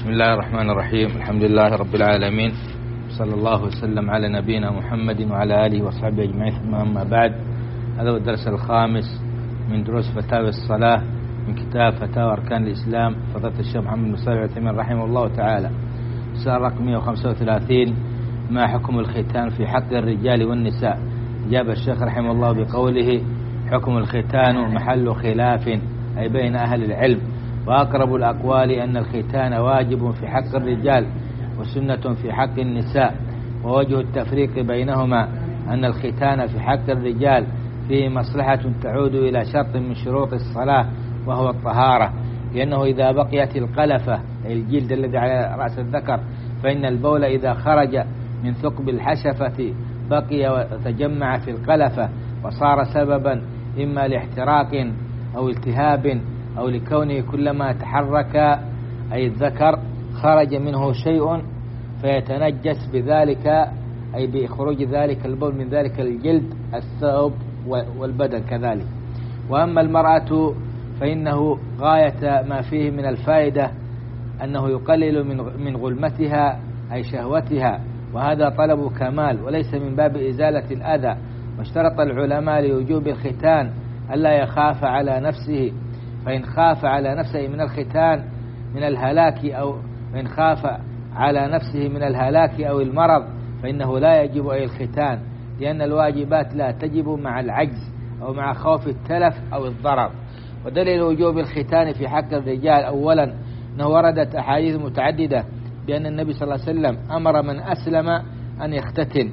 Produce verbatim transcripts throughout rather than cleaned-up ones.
بسم الله الرحمن الرحيم. الحمد لله رب العالمين، صلى الله وسلم على نبينا محمد وعلى آله وصحبه أجمعين، ثم أما بعد. هذا هو الدرس الخامس من دروس فتاوى الصلاة من كتاب فتاوى أركان الإسلام فضيلة الشيخ محمد بن صالح العثيمين رحمه الله تعالى. السؤال رقم مئة وخمسة وثلاثين: ما حكم الختان في حق الرجال والنساء؟ جاب الشيخ رحمه الله بقوله: حكم الختان محل خلاف، أي بين أهل العلم، وأقرب الأقوال أن الختان واجب في حق الرجال وسنة في حق النساء، ووجه التفريق بينهما أن الختان في حق الرجال فيه مصلحة تعود إلى شرط من شروط الصلاة وهو الطهارة، لأنه إذا بقيت القلفة أي الجلد الذي على رأس الذكر فإن البول إذا خرج من ثقب الحشفة بقي وتجمع في القلفة وصار سببا إما لاحتراق أو التهاب أو لكونه كلما تحرك أي الذكر خرج منه شيء فيتنجس بذلك، أي بخروج ذلك البول من ذلك الجلد الثوب والبدن كذلك. وأما المرأة فإنه غاية ما فيه من الفائدة أنه يقلل من غلمتها أي شهوتها، وهذا طلب كمال وليس من باب إزالة الأذى. واشترط العلماء لوجوب الختان ألا يخاف على نفسه، فإن خاف على نفسه من الختان من الهلاك أو إن خاف على نفسه من الهلاك أو المرض فإنه لا يجب أي الختان، لأن الواجبات لا تجب مع العجز أو مع خوف التلف أو الضرر. ودليل وجوب الختان في حق الرجال: أولا أنه وردت أحاديث متعددة بأن النبي صلى الله عليه وسلم أمر من أسلم أن يختتن،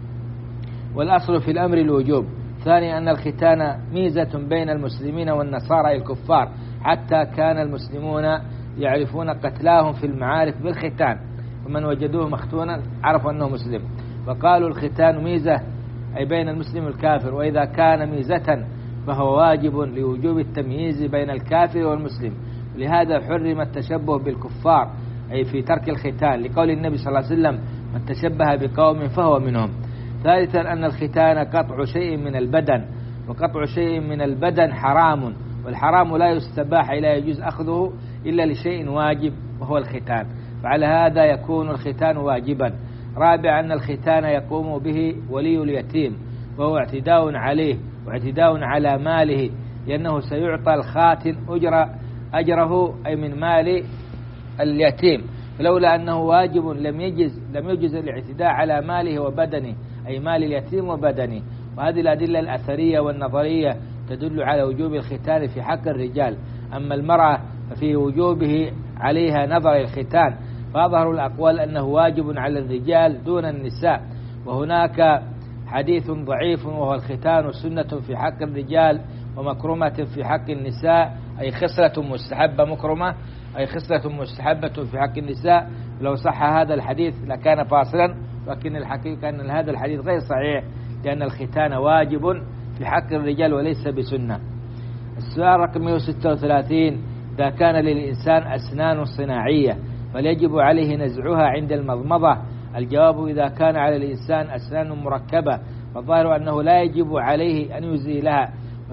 والأصل في الأمر الوجوب. ثانيا أن الختان ميزة بين المسلمين والنصارى الكفار، حتى كان المسلمون يعرفون قتلاهم في المعارك بالختان، ومن وجدوه مختونا عرفوا أنه مسلم، وقالوا الختان ميزة أي بين المسلم والكافر، وإذا كان ميزة فهو واجب لوجوب التمييز بين الكافر والمسلم، لهذا حرم التشبه بالكفار أي في ترك الختان، لقول النبي صلى الله عليه وسلم: من تشبه بقوم فهو منهم. ثالثا أن الختان قطع شيء من البدن، وقطع شيء من البدن حرام، والحرام لا يستباح لا يجوز أخذه إلا لشيء واجب وهو الختان، فعلى هذا يكون الختان واجبا. رابعا أن الختان يقوم به ولي اليتيم، وهو اعتداء عليه واعتداء على ماله، لأنه سيعطى الخاتن أجر أجره أي من مال اليتيم، فلولا أنه واجب لم يجز لم يجز الاعتداء على ماله وبدنه أي مال اليتيم وبدنه. وهذه الأدلة الأثرية والنظرية تدل على وجوب الختان في حق الرجال. أما المرأة ففي وجوبه عليها نظر الختان، فأظهر الأقوال أنه واجب على الرجال دون النساء. وهناك حديث ضعيف وهو الختان سنة في حق الرجال ومكرمة في حق النساء، أي خصلة مستحبة مكرمة أي خصلة مستحبة في حق النساء. لو صح هذا الحديث لكان فاصلا، لكن الحقيقة أن هذا الحديث غير صحيح، لأن الختان واجب في حق الرجال وليس بسنة. السؤال رقم مئة وستة وثلاثين: إذا كان للإنسان أسنان صناعية فليجب عليه نزعها عند المضمضة؟ الجواب: إذا كان على الإنسان أسنان مركبة فالظاهر أنه لا يجب عليه أن يزيلها،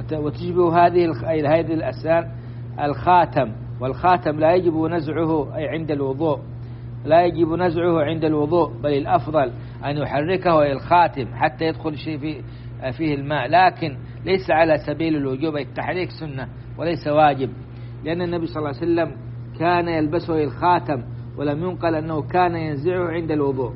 وتشبه هذه هذه الأسنان الخاتم، والخاتم لا يجب نزعه أي عند الوضوء، لا يجب نزعه عند الوضوء، بل الأفضل أن يحركه الخاتم حتى يدخل شيء فيه, فيه الماء، لكن ليس على سبيل الوجوب، التحريك سنة وليس واجب، لأن النبي صلى الله عليه وسلم كان يلبسه الخاتم ولم ينقل أنه كان ينزعه عند الوضوء،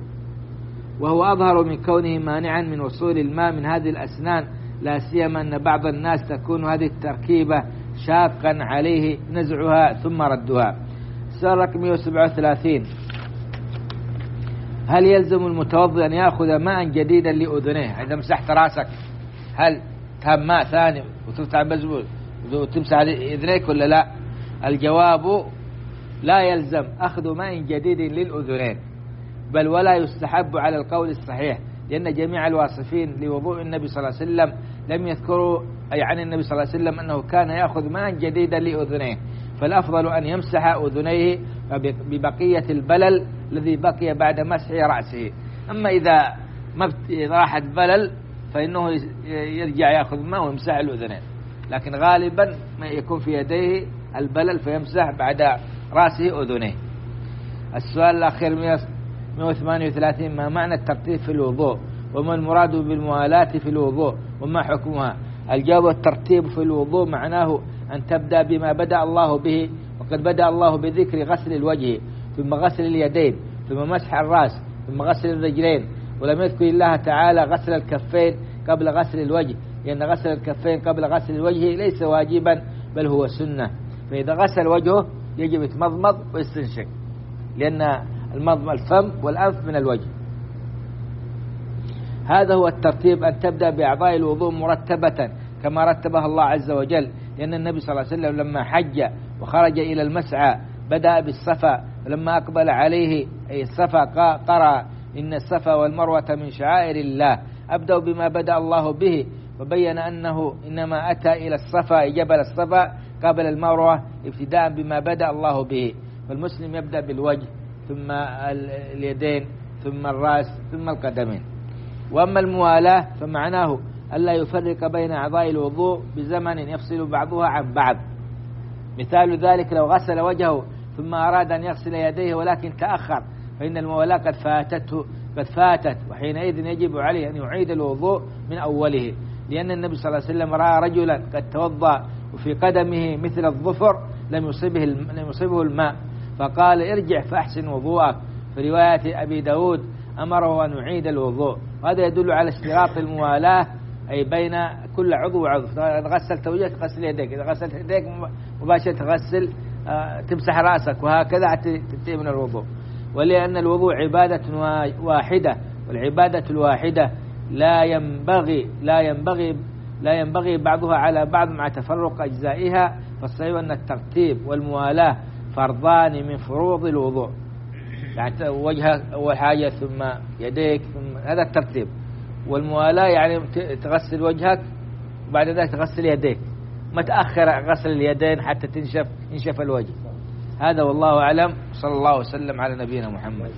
وهو أظهر من كونه مانعا من وصول الماء من هذه الأسنان، لا سيما أن بعض الناس تكون هذه التركيبة شاقا عليه نزعها ثم ردها. السؤال رقم مئة وسبعة وثلاثين: هل يلزم المتوضئ أن يأخذ ماء جديدا لأذنيه؟ إذا مسحت راسك هل تهب ماء ثاني وتفتح بزبول وتمسح أذنيك ولا لا؟ الجواب: لا يلزم أخذ ماء جديد للأذنين، بل ولا يستحب على القول الصحيح، لأن جميع الواصفين لوضوء النبي صلى الله عليه وسلم لم يذكروا أي عن النبي صلى الله عليه وسلم أنه كان يأخذ ماء جديدا لأذنيه، فالأفضل أن يمسح أذنيه ببقية البلل الذي بقي بعد مسح رأسه. أما إذا ما راحت بلل فإنه يرجع يأخذ ماء ويمسح الأذنين، لكن غالبا ما يكون في يديه البلل فيمسح بعد رأسه أذنيه. السؤال الأخير مئة وثمانية وثلاثين: ما معنى الترتيب في الوضوء؟ وما المراد بالموالاة في الوضوء؟ وما حكمها؟ الجواب: الترتيب في الوضوء معناه أن تبدأ بما بدأ الله به، وقد بدأ الله بذكر غسل الوجه، ثم غسل اليدين، ثم مسح الرأس، ثم غسل الرجلين، ولم يذكر الله تعالى غسل الكفين قبل غسل الوجه، لأن غسل الكفين قبل غسل الوجه ليس واجبا بل هو سنة. فإذا غسل وجهه يجب يتمضمض ويستنشق، لأن المضمض الفم والأنف من الوجه. هذا هو الترتيب، أن تبدأ بأعضاء الوضوء مرتبة كما رتبها الله عز وجل، لأن النبي صلى الله عليه وسلم لما حج وخرج إلى المسعى بدأ بالصفا، ولما أقبل عليه أي الصفا قرأ: إن الصفا والمروة من شعائر الله، أبدأ بما بدأ الله به، وبين أنه إنما أتى إلى الصفا جبل الصفا قبل المروة ابتداء بما بدأ الله به. فالمسلم يبدأ بالوجه، ثم اليدين، ثم الرأس، ثم القدمين. وأما الموالاة فمعناه ألا يفرق بين أعضاء الوضوء بزمن يفصل بعضها عن بعض. مثال ذلك: لو غسل وجهه ثم أراد أن يغسل يديه ولكن تأخر، فإن الموالاة قد فاتته قد فاتت وحينئذ يجب عليه أن يعيد الوضوء من أوله، لأن النبي صلى الله عليه وسلم رأى رجلا قد توضأ وفي قدمه مثل الظفر لم يصبه لم يصبه الماء، فقال: ارجع فأحسن وضوءك. في رواية أبي داود أمره أن يعيد الوضوء. وهذا يدل على اشتراط الموالاة، أي بين كل عضو وعضو. إذا غسلت وجهك غسل يديك، إذا غسلت يديك مباشرة تغسل تمسح رأسك، وهكذا حتى تنتهي من الوضوء. ولأن الوضوء عبادة واحدة، والعبادة الواحدة لا ينبغي لا ينبغي لا ينبغي بعضها على بعض مع تفرق أجزائها، فالصحيح أن الترتيب والموالاة فرضان من فروض الوضوء. يعني وجهك أول حاجة، ثم يديك، ثم هذا الترتيب. والموالاة يعني تغسل وجهك وبعد ذلك تغسل يديك، ما تأخر غسل اليدين حتى تنشف ينشف الوجه. هذا والله أعلم. صلى الله وسلم على نبينا محمد.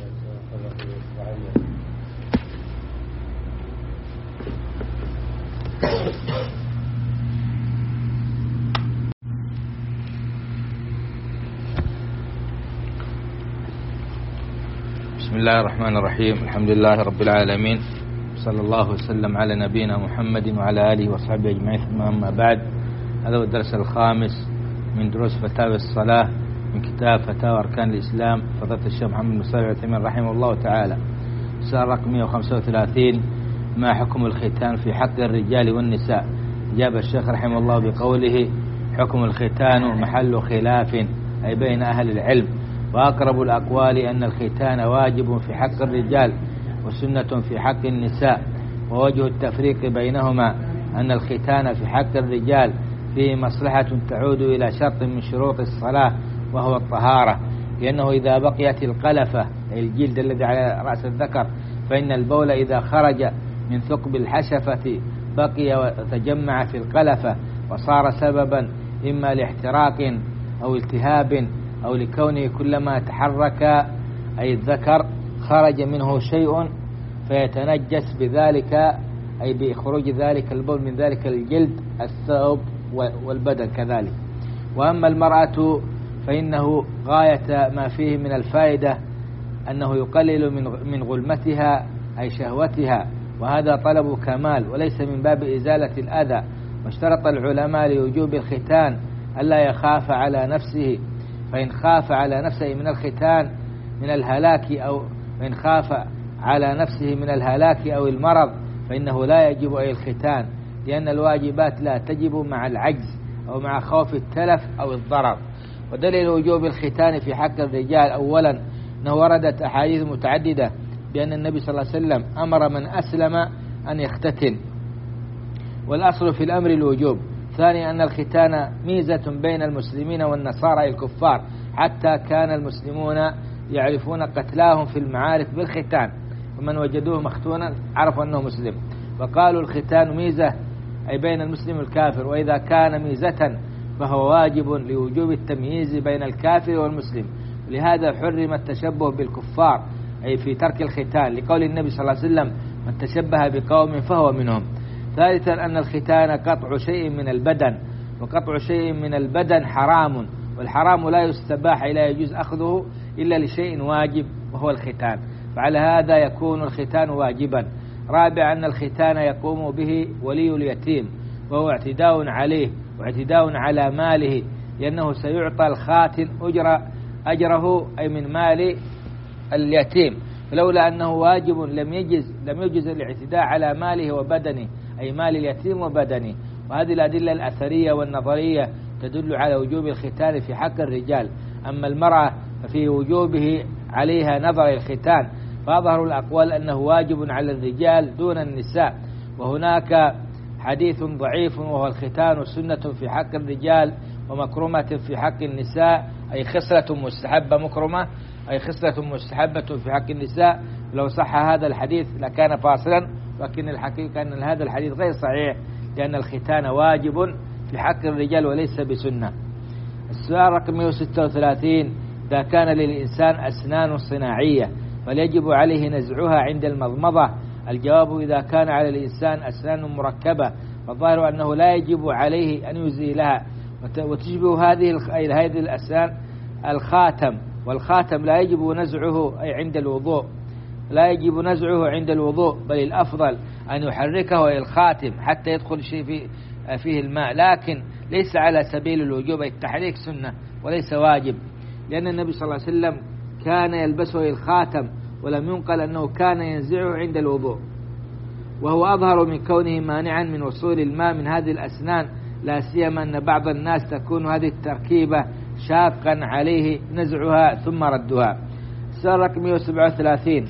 بسم الله الرحمن الرحيم. الحمد لله رب العالمين، صلى الله وسلم على نبينا محمد وعلى آله وصحبه أجمعين، ثم أما بعد. هذا هو الدرس الخامس من دروس فتاوى الصلاة من كتاب فتاوى أركان الإسلام فضيلة الشيخ محمد بن صالح العثيمين رحمه الله تعالى. سؤال رقم مئة وخمسة وثلاثين: ما حكم الختان في حق الرجال والنساء؟ جاب الشيخ رحمه الله بقوله: حكم الختان محل خلاف، أي بين أهل العلم، وأقرب الأقوال أن الختان واجب في حق الرجال وسنة في حق النساء. ووجه التفريق بينهما أن الختان في حق الرجال فيه مصلحة تعود إلى شرط من شروط الصلاة وهو الطهارة، لأنه إذا بقيت القلفة الجلد الذي على رأس الذكر فإن البول إذا خرج من ثقب الحشفة بقي وتجمع في القلفة وصار سببا إما لاحتراق أو التهاب أو لكونه كلما تحرك أي الذكر خرج منه شيء فيتنجس بذلك، أي بخروج ذلك البول من ذلك الجلد الثوب والبدن كذلك. وأما المرأة فإنه غاية ما فيه من الفائدة أنه يقلل من غلمتها أي شهوتها، وهذا طلب كمال وليس من باب إزالة الأذى. واشترط العلماء لوجوب الختان ألا يخاف على نفسه، فإن خاف على نفسه من الختان من الهلاك أو إن خاف على نفسه من الهلاك أو المرض فإنه لا يجب أي الختان، لأن الواجبات لا تجب مع العجز أو مع خوف التلف أو الضرر. ودليل وجوب الختان في حق الرجال: أولا أنه وردت أحاديث متعددة بأن النبي صلى الله عليه وسلم أمر من أسلم أن يختتن، والأصل في الأمر الوجوب. ثانيا أن الختان ميزة بين المسلمين والنصارى الكفار، حتى كان المسلمون يعرفون قتلاهم في المعارك بالختان، ومن وجدوه مختونا عرفوا أنه مسلم. وقالوا الختان ميزة أي بين المسلم والكافر، وإذا كان ميزة فهو واجب لوجوب التمييز بين الكافر والمسلم. لهذا حرم التشبه بالكفار أي في ترك الختان، لقول النبي صلى الله عليه وسلم: من تشبه بقوم فهو منهم. ثالثا أن الختان قطع شيء من البدن، وقطع شيء من البدن حرام، والحرام لا يستباح لا يجوز أخذه إلا لشيء واجب وهو الختان، فعلى هذا يكون الختان واجبا. رابعا أن الختان يقوم به ولي اليتيم، وهو اعتداء عليه واعتداء على ماله، لأنه سيعطى الخاتن أجر أجره أي من مال اليتيم، فلولا أنه واجب لم يجز لم يجز الاعتداء على ماله وبدنه، أي مال اليتيم وبدنه. وهذه الأدلة الأثرية والنظرية تدل على وجوب الختان في حق الرجال. أما المرأة ففي وجوبه عليها نظر الختان، فأظهر الأقوال أنه واجب على الرجال دون النساء. وهناك حديث ضعيف وهو الختان سنة في حق الرجال ومكرمة في حق النساء، أي خصلة مستحبة مكرمة، أي خصلة مستحبة في حق النساء. لو صح هذا الحديث لكان فاصلا، لكن الحقيقة أن هذا الحديث غير صحيح، لأن الختان واجب في حق الرجال وليس بسنة. السؤال رقم مئة وستة وثلاثين: إذا كان للإنسان أسنان صناعية فليجب عليه نزعها عند المضمضة؟ الجواب: إذا كان على الإنسان أسنان مركبة فالظاهر أنه لا يجب عليه أن يزيلها، وتشبه هذه هذه الأسنان الخاتم، والخاتم لا يجب نزعه أي عند الوضوء، لا يجب نزعه عند الوضوء، بل الأفضل أن يحركه إلى الخاتم حتى يدخل شيء في فيه الماء، لكن ليس على سبيل الوجوب. التحريك سنة وليس واجب، لأن النبي صلى الله عليه وسلم كان يلبسه الخاتم، ولم ينقل أنه كان ينزعه عند الوضوء، وهو أظهر من كونه مانعا من وصول الماء من هذه الأسنان، لا سيما أن بعض الناس تكون هذه التركيبة شاقا عليه نزعها ثم ردها. السؤال رقم مئة وسبعة وثلاثين: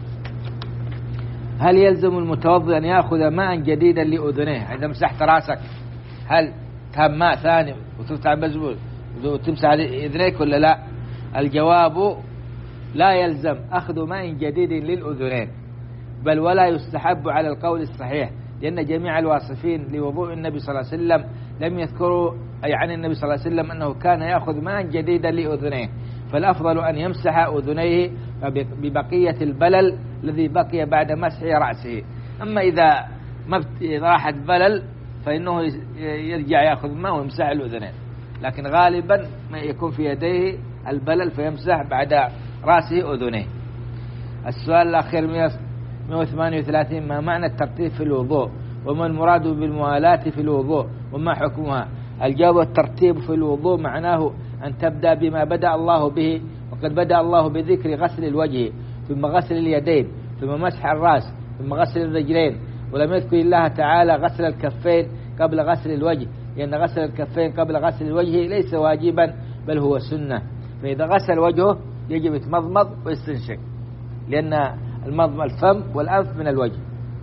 هل يلزم المتوضئ أن يأخذ ماء جديدا لأذنيه؟ إذا مسحت راسك هل تهم ماء ثاني وتفتح بزبول وتمسح أذنيك ولا لا؟ الجواب: لا يلزم أخذ ماء جديد للأذنين، بل ولا يستحب على القول الصحيح، لأن جميع الواصفين لوضوء النبي صلى الله عليه وسلم لم يذكروا أي عن النبي صلى الله عليه وسلم أنه كان يأخذ ماء جديدا لأذنيه، فالأفضل أن يمسح أذنيه ببقية البلل الذي بقي بعد مسح رأسه. أما إذا ما راحت بلل فإنه يرجع يأخذ ماء ويمسح الأذنين، لكن غالبا ما يكون في يديه البلل فيمسح بعد رأسه أذنيه. السؤال الأخير مئة وثمانية وثلاثين: ما معنى الترتيب في الوضوء؟ وما المراد بالموالاة في الوضوء؟ وما حكمها؟ الجواب: الترتيب في الوضوء معناه أن تبدأ بما بدأ الله به، وقد بدأ الله بذكر غسل الوجه، ثم غسل اليدين، ثم مسح الرأس، ثم غسل الرجلين، ولم يذكر الله تعالى غسل الكفين قبل غسل الوجه، لأن غسل الكفين قبل غسل الوجه ليس واجبا بل هو سنة. فإذا غسل وجهه يجب يتمضمض ويستنشق، لأن المضمض الفم والأنف من الوجه.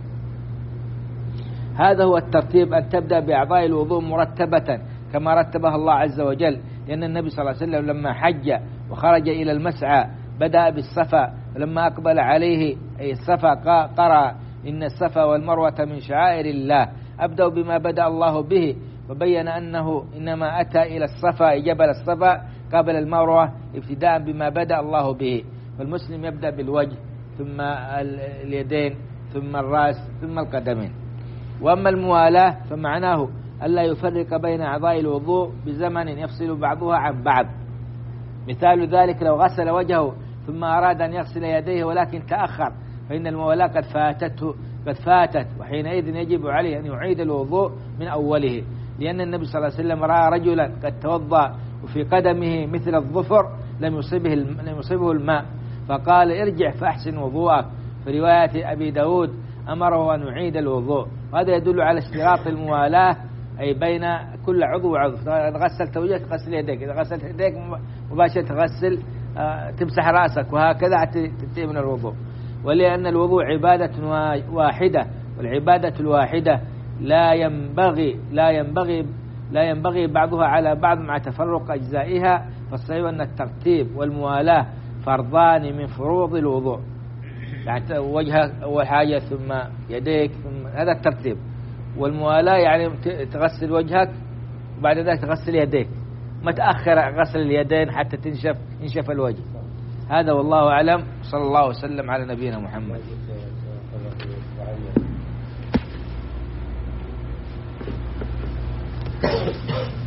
هذا هو الترتيب، أن تبدأ بأعضاء الوضوء مرتبة كما رتبها الله عز وجل، لأن النبي صلى الله عليه وسلم لما حج وخرج إلى المسعى بدأ بالصفا، ولما أقبل عليه أي الصفا قرأ: إن الصفا والمروة من شعائر الله، أبدأ بما بدأ الله به، وبين أنه إنما أتى إلى الصفا جبل الصفا قبل المروة ابتداء بما بدأ الله به. فالمسلم يبدأ بالوجه، ثم اليدين، ثم الرأس، ثم القدمين. وأما الموالاة فمعناه ألا يفرق بين أعضاء الوضوء بزمن يفصل بعضها عن بعض. مثال ذلك: لو غسل وجهه ثم أراد أن يغسل يديه ولكن تأخر، فإن الموالاة قد فاتته قد فاتت وحينئذ يجب عليه أن يعيد الوضوء من أوله، لأن النبي صلى الله عليه وسلم رأى رجلا قد توضأ وفي قدمه مثل الظفر لم يصيبه لم يصيبه الماء، فقال: ارجع فأحسن وضوءك. في رواية أبي داود أمره أن يعيد الوضوء. وهذا يدل على اشتراط الموالاة، أي بين كل عضو وعضو. إذا غسلت وجهك غسل يديك، إذا غسلت يديك مباشرة تغسل تمسح رأسك، وهكذا تنتهي من الوضوء. ولأن الوضوء عبادة واحدة، والعبادة الواحدة لا ينبغي لا ينبغي لا ينبغي بعضها على بعض مع تفرق أجزائها، فالصحيح أن الترتيب والموالاة فرضان من فروض الوضوء، يعني وجهك أول حاجة ثم يديك ثم هذا الترتيب، والموالاة يعني تغسل وجهك وبعد ذلك تغسل يديك، ما تأخر غسل اليدين حتى تنشف ينشف الوجه. هذا والله أعلم، صلى الله وسلم على نبينا محمد.